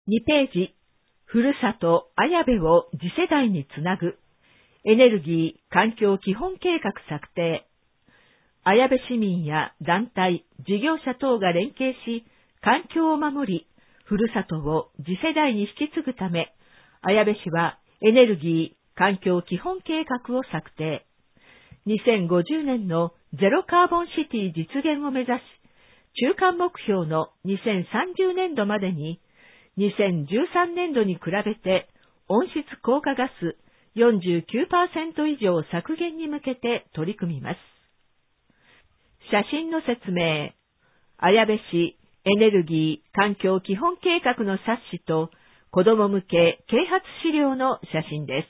2ページ、ふるさと綾部を次世代につなぐ、エネルギー環境基本計画策定。綾部市民や団体、事業者等が連携し、環境を守り、ふるさとを次世代に引き継ぐため、綾部市はエネルギー環境基本計画を策定。2050年のゼロカーボンシティ実現を目指し、中間目標の2030年度までに、2013年度に比べて温室効果ガス 49% 以上削減に向けて取り組みます。写真の説明。綾部市エネルギー環境基本計画の冊子と子ども向け啓発資料の写真です。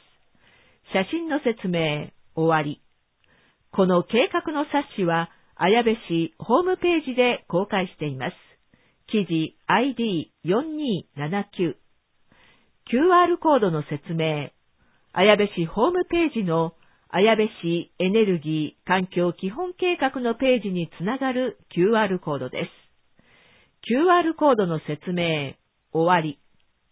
写真の説明終わり。この計画の冊子は綾部市ホームページで公開しています。記事 ID4279。QR コードの説明。綾部市ホームページの綾部市エネルギー環境基本計画のページにつながる QR コードです。QR コードの説明終わり。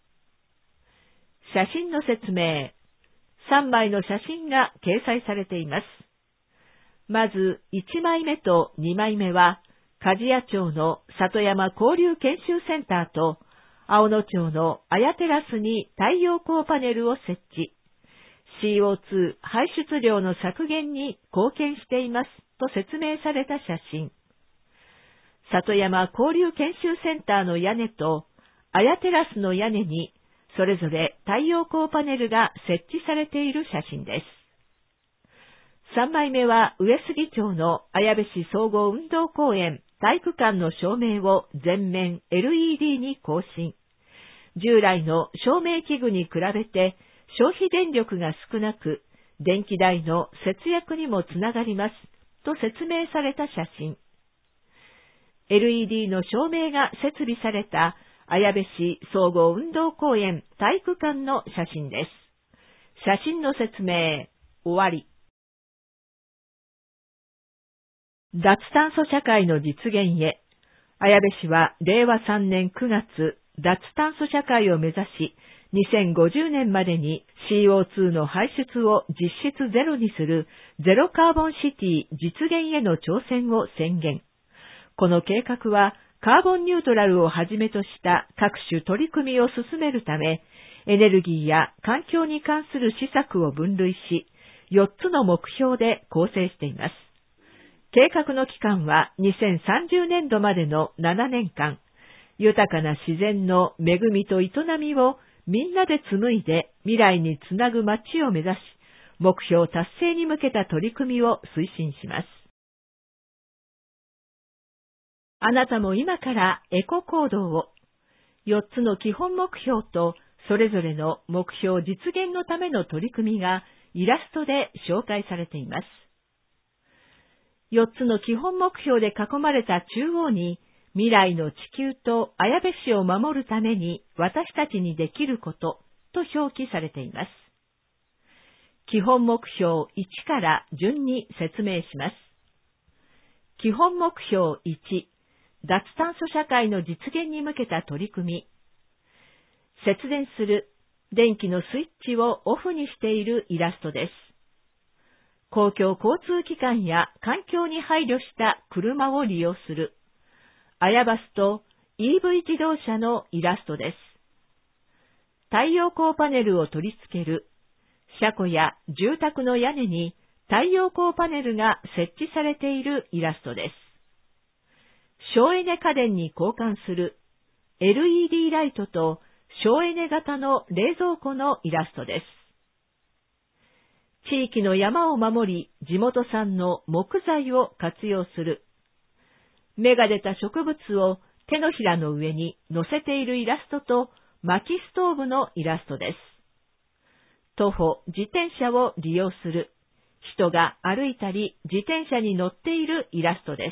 写真の説明。3枚の写真が掲載されています。まず1枚目と2枚目は、梶谷町の里山交流研修センターと、青野町の綾テラスに太陽光パネルを設置。CO2 排出量の削減に貢献していますと説明された写真。里山交流研修センターの屋根と、綾テラスの屋根に、それぞれ太陽光パネルが設置されている写真です。3枚目は上杉町の綾部市総合運動公園体育館の照明を全面 LED に更新。従来の照明器具に比べて消費電力が少なく、電気代の節約にもつながりますと説明された写真。LED の照明が設備された綾部市総合運動公園体育館の写真です。写真の説明終わり。脱炭素社会の実現へ。綾部市は令和3年9月、脱炭素社会を目指し、2050年までに CO2 の排出を実質ゼロにするゼロカーボンシティ実現への挑戦を宣言。この計画はカーボンニュートラルをはじめとした各種取り組みを進めるため、エネルギーや環境に関する施策を分類し、4つの目標で構成しています。計画の期間は2030年度までの7年間、豊かな自然の恵みと営みをみんなで紡いで未来につなぐ街を目指し、目標達成に向けた取り組みを推進します。あなたも今からエコ行動を、4つの基本目標とそれぞれの目標実現のための取り組みがイラストで紹介されています。4つの基本目標で囲まれた中央に、未来の地球と綾部市を守るために私たちにできることと表記されています。基本目標1から順に説明します。基本目標1、脱炭素社会の実現に向けた取り組み。節電する、電気のスイッチをオフにしているイラストです。公共交通機関や環境に配慮した車を利用する。綾バスと EV 自動車のイラストです。太陽光パネルを取り付ける。車庫や住宅の屋根に太陽光パネルが設置されているイラストです。省エネ家電に交換する。LED ライトと省エネ型の冷蔵庫のイラストです。地域の山を守り、地元産の木材を活用する。芽が出た植物を手のひらの上に乗せているイラストと薪ストーブのイラストです。徒歩、自転車を利用する。人が歩いたり自転車に乗っているイラストです。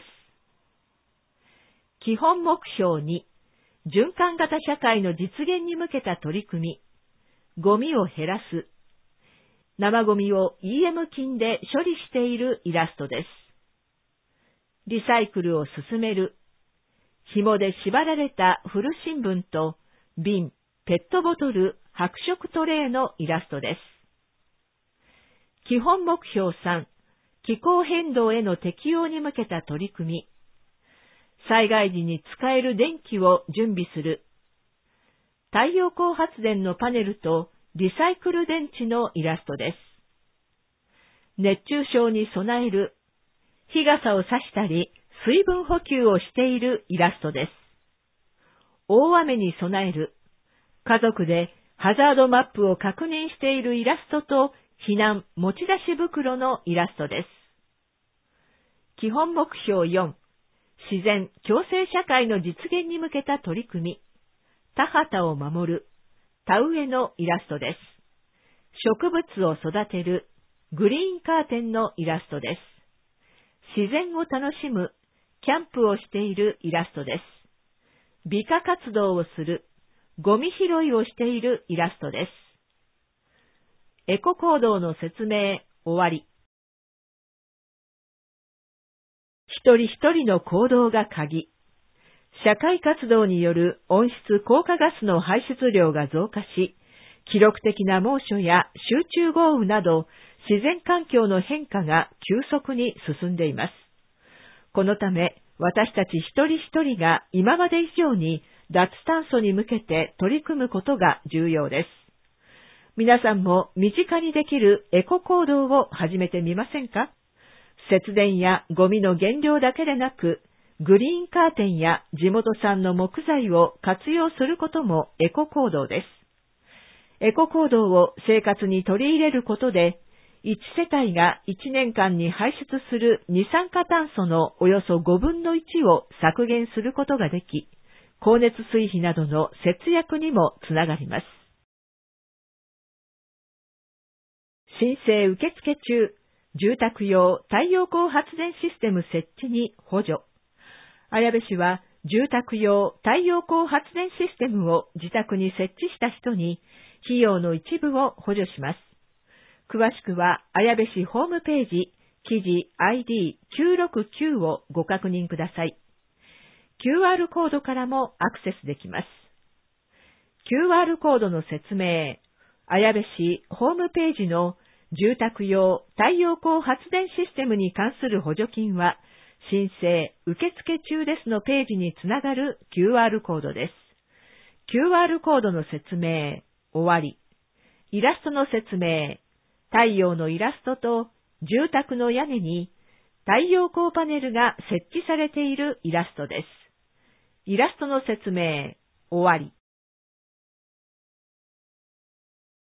基本目標2、循環型社会の実現に向けた取り組み。ゴミを減らす。生ゴミを EM 菌で処理しているイラストです。リサイクルを進める。紐で縛られた古新聞と瓶、 ペットボトル、白色トレイのイラストです。基本目標3、気候変動への適応に向けた取り組み。災害時に使える電気を準備する。太陽光発電のパネルとリサイクル電池のイラストです。熱中症に備える。日傘を差したり、水分補給をしているイラストです。大雨に備える。家族でハザードマップを確認しているイラストと避難持ち出し袋のイラストです。基本目標4、自然共生社会の実現に向けた取り組み。田畑を守る。田植えのイラストです。植物を育てる。グリーンカーテンのイラストです。自然を楽しむ。キャンプをしているイラストです。美化活動をする。ゴミ拾いをしているイラストです。エコ行動の説明、終わり。一人一人の行動が鍵。社会活動による温室効果ガスの排出量が増加し、記録的な猛暑や集中豪雨など自然環境の変化が急速に進んでいます。このため、私たち一人一人が今まで以上に脱炭素に向けて取り組むことが重要です。皆さんも身近にできるエコ行動を始めてみませんか？節電やゴミの減量だけでなく、グリーンカーテンや地元産の木材を活用することもエコ行動です。エコ行動を生活に取り入れることで、1世帯が1年間に排出する二酸化炭素のおよそ5分の1を削減することができ、光熱水費などの節約にもつながります。申請受付中、住宅用太陽光発電システム設置に補助。綾部市は住宅用太陽光発電システムを自宅に設置した人に費用の一部を補助します。詳しくは綾部市ホームページ、記事 ID969 をご確認ください。QR コードからもアクセスできます。QR コードの説明、綾部市ホームページの住宅用太陽光発電システムに関する補助金は申請受付中ですのページにつながる QR コードです。QR コードの説明、終わり。イラストの説明、太陽のイラストと住宅の屋根に太陽光パネルが設置されているイラストです。イラストの説明、終わり。